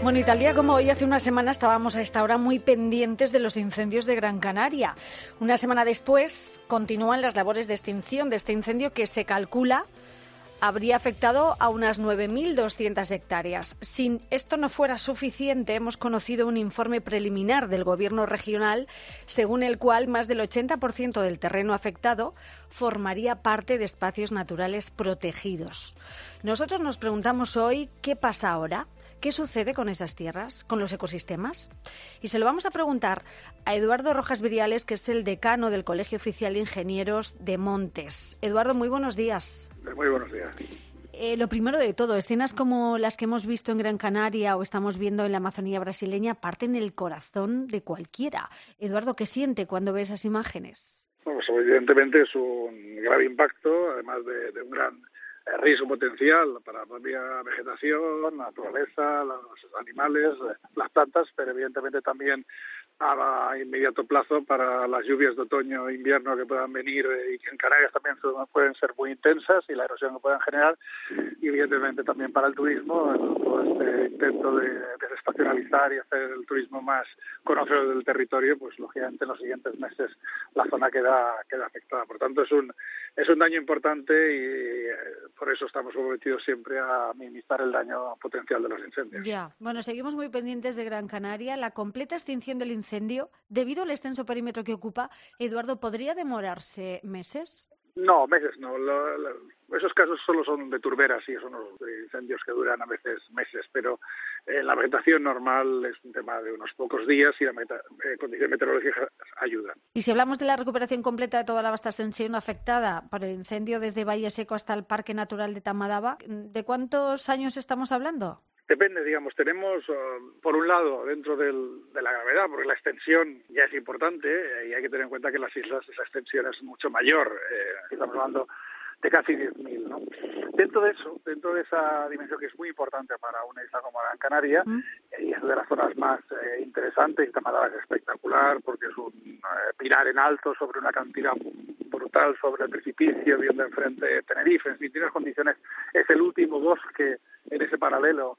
Bueno, y tal día como hoy, hace una semana estábamos a esta hora muy pendientes de los incendios de Gran Canaria. Una semana después continúan las labores de extinción de este incendio que se calcula habría afectado a unas 9.200 hectáreas. Si esto no fuera suficiente, hemos conocido un informe preliminar del Gobierno regional según el cual más del 80% del terreno afectado formaría parte de espacios naturales protegidos. Nosotros nos preguntamos hoy qué pasa ahora. ¿Qué sucede con esas tierras, con los ecosistemas? Y se lo vamos a preguntar a Eduardo Rojas Viriales, que es el decano del Colegio Oficial de Ingenieros de Montes. Eduardo, muy buenos días. Muy buenos días. Lo primero de todo, escenas como las que hemos visto en Gran Canaria o estamos viendo en la Amazonía brasileña parten el corazón de cualquiera. Eduardo, ¿qué siente cuando ve esas imágenes? Bueno, pues evidentemente es un grave impacto, además de un gran riesgo potencial para la propia vegetación, la naturaleza, los animales, las plantas, pero evidentemente también a inmediato plazo para las lluvias de otoño e invierno que puedan venir y que en Canarias también pueden ser muy intensas y la erosión que puedan generar, y evidentemente también para el turismo, todo este intento de desestacionalizar y hacer el turismo más conocedor del territorio, pues lógicamente en los siguientes meses la zona queda afectada. Por tanto, es un daño importante y por eso estamos comprometidos siempre a minimizar el daño potencial de los incendios. Ya, bueno, seguimos muy pendientes de Gran Canaria. La completa extinción del incendio, debido al extenso perímetro que ocupa, Eduardo, ¿podría demorarse meses? No, meses no. Esos casos solo son de turberas y son los incendios que duran a veces meses, pero la vegetación normal es un tema de unos pocos días y las condiciones meteorológicas ayudan. Y si hablamos de la recuperación completa de toda la vasta extensión afectada por el incendio desde Valle Seco hasta el Parque Natural de Tamadaba, ¿de cuántos años estamos hablando? Depende, digamos, tenemos, por un lado, dentro de la gravedad, porque la extensión ya es importante y hay que tener en cuenta que en las islas esa extensión es mucho mayor. Estamos hablando de casi 10.000, ¿no? Dentro de esa dimensión que es muy importante para una isla como Gran Canaria, y es de las zonas más interesantes, Tamadaba es espectacular porque es un pinar en alto sobre una acantilado brutal sobre el precipicio, viendo enfrente de Tenerife, en fin, tiene unas condiciones, es el último bosque en ese paralelo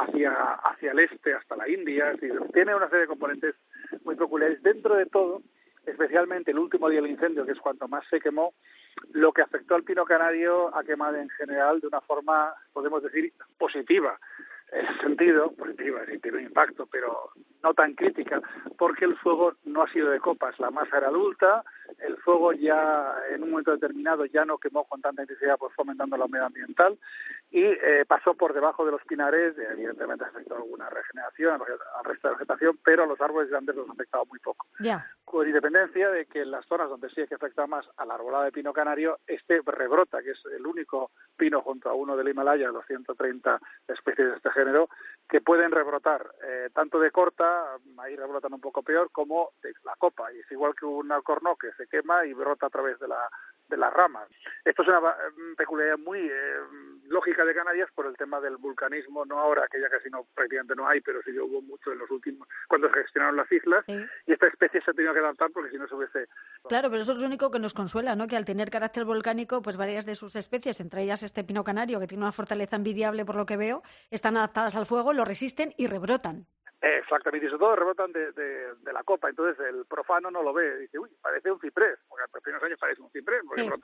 hacia el este, hasta la India, es decir, tiene una serie de componentes muy peculiares. Dentro de todo, especialmente el último día del incendio, que es cuanto más se quemó, lo que afectó al pino canario ha quemado en general de una forma, podemos decir, positiva. En ese sentido, positiva, es decir, tiene un impacto, pero no tan crítica, porque el fuego no ha sido de copas, la masa era adulta, el fuego ya en un momento determinado ya no quemó con tanta intensidad, pues fomentando la humedad ambiental, y pasó por debajo de los pinares, evidentemente afectó alguna regeneración al resto de la vegetación, pero a los árboles grandes los ha afectado muy poco. Ya. Con independencia de que en las zonas donde sí hay que afectar más a la arbolada de pino canario, este rebrota, que es el único pino junto a uno del Himalaya, los 130 especies de este género, que pueden rebrotar tanto de corta, ahí rebrotan un poco peor, como de la copa, y es igual que un alcornoque que se quema y brota a través de las ramas. Esto es una peculiaridad muy lógica de Canarias por el tema del vulcanismo, no ahora, que ya casi prácticamente no hay, pero sí que hubo mucho en los últimos, cuando se gestionaron las islas, sí. Y esta especie se ha tenido que adaptar porque si no se hubiese... Claro, pero eso es lo único que nos consuela, ¿no? Que al tener carácter volcánico, pues varias de sus especies, entre ellas este pino canario, que tiene una fortaleza envidiable por lo que veo, están adaptadas al fuego, lo resisten y rebrotan. Exactamente, y sobre todo rebotan de la copa, entonces el profano no lo ve, dice, uy, parece un ciprés, porque a los primeros años parece un ciprés, porque sí.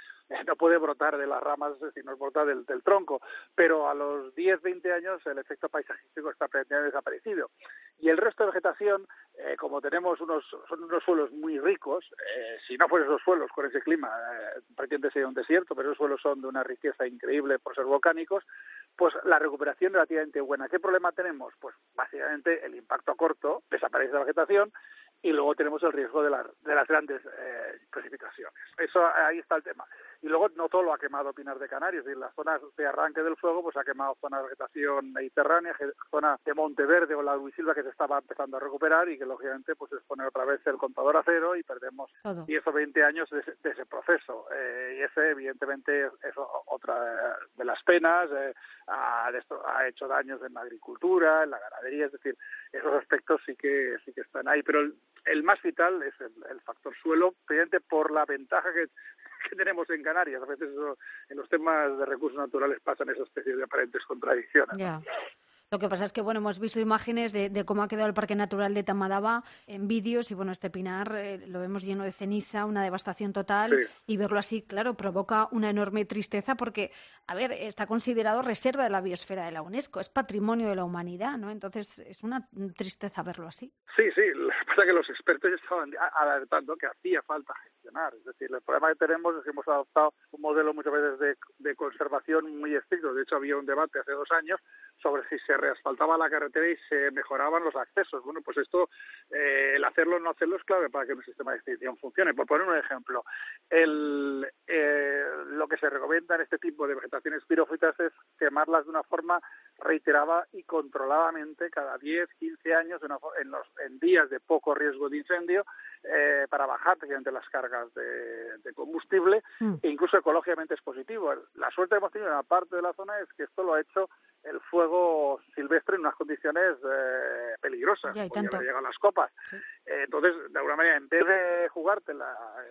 No puede brotar de las ramas, sino brota del tronco, pero a los 10, 20 años el efecto paisajístico está prácticamente desaparecido. Y el resto de vegetación, como tenemos son unos suelos muy ricos, si no fueran esos suelos con ese clima, prácticamente sería un desierto, pero esos suelos son de una riqueza increíble por ser volcánicos, pues la recuperación es relativamente buena. ¿Qué problema tenemos? Pues básicamente el impacto a corto, desaparece la vegetación, y luego tenemos el riesgo de las grandes precipitaciones. Eso, ahí está el tema. Y luego no todo lo ha quemado Pinar de Canarias, es decir, las zonas de arranque del fuego pues ha quemado zona de vegetación mediterránea, zona de Monteverde o la Luisilva que se estaba empezando a recuperar y que lógicamente pues es poner otra vez el contador a cero y perdemos 10 o 20 años de ese proceso. Y ese evidentemente es otra de las penas, ha hecho daños en la agricultura, en la ganadería, es decir, esos aspectos sí que están ahí, pero el más vital es el factor suelo, precisamente por la ventaja que tenemos en Canarias. A veces en los temas de recursos naturales pasan esa especie de aparentes contradicciones, ¿no? Yeah. Lo que pasa es que, bueno, hemos visto imágenes de cómo ha quedado el Parque Natural de Tamadaba en vídeos y, bueno, este pinar lo vemos lleno de ceniza, una devastación total, Sí. y verlo así, claro, provoca una enorme tristeza porque, a ver, está considerado reserva de la biosfera de la UNESCO, es patrimonio de la humanidad, ¿no? Entonces es una tristeza verlo así. Sí, lo que pasa es que los expertos estaban alertando que hacía falta gestionar. Es decir, el problema que tenemos es que hemos adoptado un modelo muchas veces de conservación muy estricto. De hecho, había un debate hace 2 años sobre si se reasfaltaba la carretera y se mejoraban los accesos. Bueno, pues esto, el hacerlo o no hacerlo es clave para que un sistema de extinción funcione. Por poner un ejemplo, lo que se recomienda en este tipo de vegetaciones pirófitas es quemarlas de una forma reiterada y controladamente cada 10, 15 años en días de poco riesgo de incendio para bajar precisamente las cargas de combustible e incluso ecológicamente es positivo. La suerte que hemos tenido en una parte de la zona es que esto lo ha hecho el fuego silvestre en unas condiciones peligrosas, porque ya le llegan las copas. Sí. Entonces, de alguna manera, en vez de jugártela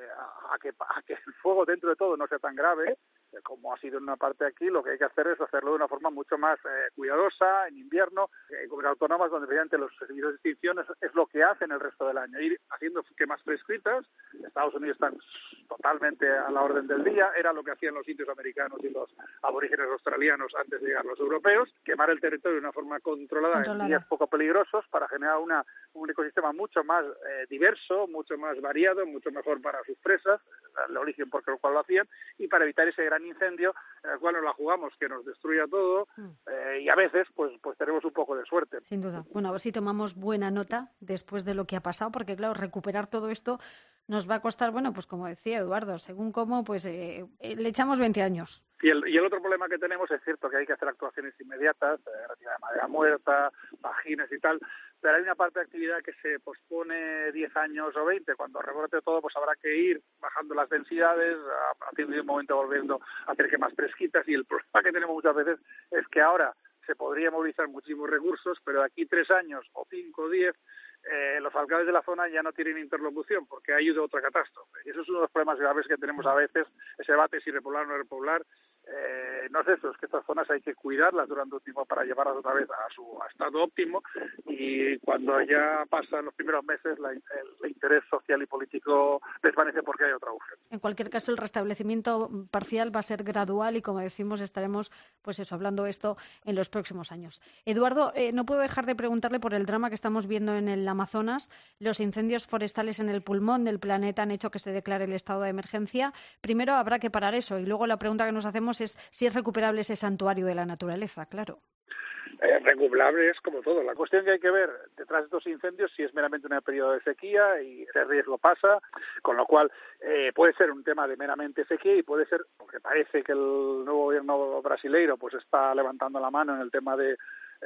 a que el fuego dentro de todo no sea tan grave, como ha sido en una parte aquí, lo que hay que hacer es hacerlo de una forma mucho más cuidadosa, en invierno, en comunidades autónomas, donde mediante los servicios de extinción es lo que hacen el resto del año, ir haciendo quemas prescritas. Estados Unidos están totalmente a la orden del día, era lo que hacían los indios americanos y los aborígenes australianos antes de llegar los europeos, quemar el territorio de una forma controlada en días poco peligrosos para generar un ecosistema mucho más diverso, mucho más variado, mucho mejor para sus presas, el origen por el cual lo hacían, y para evitar ese gran incendio en el cual nos la jugamos, que nos destruya todo, y a veces pues tenemos un poco de suerte. Sin duda. Bueno, a ver si tomamos buena nota después de lo que ha pasado, porque claro, recuperar todo esto nos va a costar, bueno, pues como decía Eduardo, según cómo, pues le echamos 20 años. Y el otro problema que tenemos es cierto que hay que hacer actuaciones inmediatas, retirada de madera muerta, pajines y tal, pero hay una parte de actividad que se pospone 10 años o 20. Cuando rebrote todo, pues habrá que ir bajando las densidades, haciendo un momento volviendo a hacer quemas fresquitas, y el problema que tenemos muchas veces es que ahora se podría movilizar muchísimos recursos, pero de aquí 3 años o 5 o 10 los alcaldes de la zona ya no tienen interlocución porque ha ido otra catástrofe. Y eso es uno de los problemas graves que tenemos a veces, ese debate si repoblar o no repoblar. No es eso, es que estas zonas hay que cuidarlas durante un tiempo para llevarlas otra vez a su estado óptimo, y cuando ya pasan los primeros meses el interés social y político desvanece porque hay otra agujero. En cualquier caso, el restablecimiento parcial va a ser gradual y, como decimos, estaremos hablando de esto en los próximos años. Eduardo, no puedo dejar de preguntarle por el drama que estamos viendo en el Amazonas. Los incendios forestales en el pulmón del planeta han hecho que se declare el estado de emergencia. Primero habrá que parar eso, y luego la pregunta que nos hacemos es si es recuperable ese santuario de la naturaleza, claro. Recuperable es como todo. La cuestión que hay que ver detrás de estos incendios si es meramente un periodo de sequía y ese riesgo pasa, con lo cual puede ser un tema de meramente sequía, y puede ser, porque parece que el nuevo gobierno brasileiro pues está levantando la mano en el tema de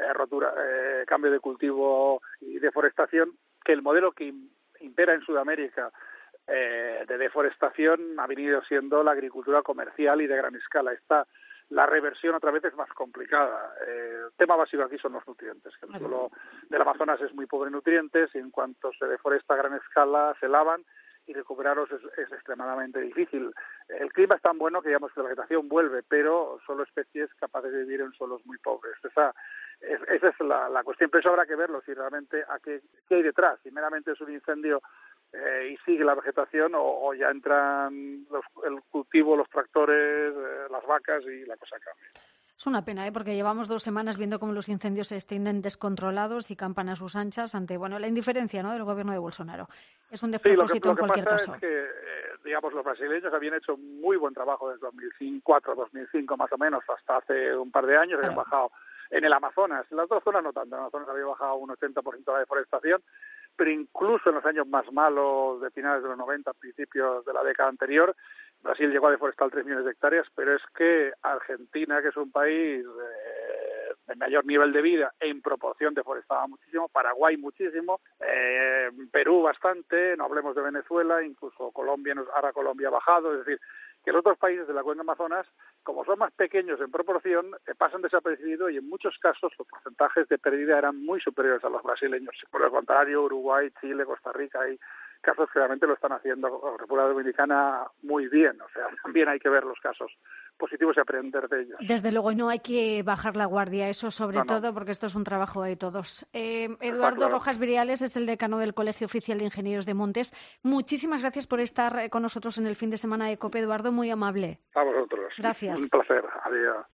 cambio de cultivo y deforestación, que el modelo que impera en Sudamérica de deforestación ha venido siendo la agricultura comercial y de gran escala. La reversión otra vez es más complicada. El tema básico aquí son los nutrientes, que el suelo del Amazonas es muy pobre en nutrientes, y en cuanto se deforesta a gran escala se lavan, y recuperarlos es extremadamente difícil. El clima es tan bueno que digamos que la vegetación vuelve, pero solo especies capaces de vivir en suelos muy pobres. Esa es la cuestión, pero eso habrá que verlo, si realmente qué hay detrás, si meramente es un incendio y sigue la vegetación, o ya entran el cultivo, los tractores, las vacas, y la cosa cambia. Es una pena, porque llevamos 2 semanas viendo cómo los incendios se extienden descontrolados y campan a sus anchas ante la indiferencia, ¿no?, del gobierno de Bolsonaro. Es un despropósito en cualquier caso. Lo que pasa es que, los brasileños habían hecho muy buen trabajo desde 2004, 2005 más o menos, hasta hace un par de años. Habían bajado en el Amazonas, en las otras zonas no tanto, en el Amazonas había bajado un 80% la deforestación, pero incluso en los años más malos de finales de los 90, principios de la década anterior, Brasil llegó a deforestar 3 millones de hectáreas, pero es que Argentina, que es un país de mayor nivel de vida, en proporción deforestaba muchísimo, Paraguay muchísimo, Perú bastante, no hablemos de Venezuela, incluso Colombia, ahora Colombia ha bajado, es decir, que los otros países de la cuenca Amazonas, como son más pequeños en proporción, pasan desapercibidos, y en muchos casos los porcentajes de pérdida eran muy superiores a los brasileños. Por el contrario, Uruguay, Chile, Costa Rica, hay casos que realmente lo están haciendo, República Dominicana, muy bien. O sea, también hay que ver los casos positivos y aprender de ellos. Desde luego, no hay que bajar la guardia, eso sobre todo, porque esto es un trabajo de todos. Eduardo Rojas Viriales es el decano del Colegio Oficial de Ingenieros de Montes. Muchísimas gracias por estar con nosotros en el fin de semana de COPE, Eduardo, muy amable. A vosotros. Gracias. Un placer. Adiós.